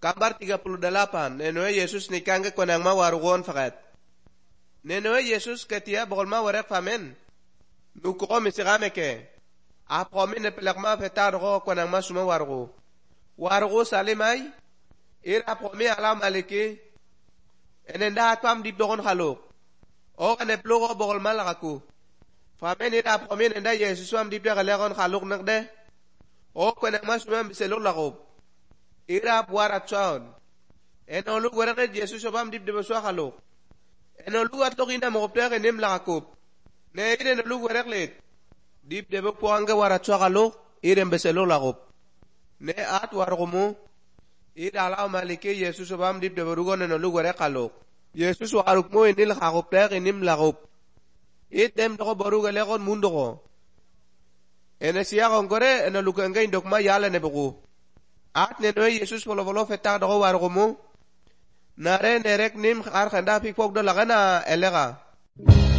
Gambar 38, nenoe Yesus nikangge konang mawarugon fakat. Nenoe Yesus ketia bolma warek famen. Nuko misigame ke. Apomin ne pelakma petaro konang masuma warugo. Warugo salimay. Apomi alam aliki. Enenda atwam dibdokon haluk. O kane plugo bolma lakaku. Famen apomin enda Yesus wam dibdokon haluk nakde. O konang masuma biselok lakop. Puara chaon. Enolu warake Jesus obam dib de beswa halok. Enolu atlok ina mokopter enem lakop. Ne enolu waraklet. Dib de puanga waratwa halok irem beselo lakop. Ne at wargumu ala malike Jesus obam dib de berugon enolu warak halok. Jesus warukmo enil hakopter enem lakop. Dem doko baruga lekon mundo ko. Enesia kongkore enolu kanga indokma yala nebuku. At nenoe Yesus polo fetak doko wargumu. Nare nerek nim khar khanda pik pok do lagana elega.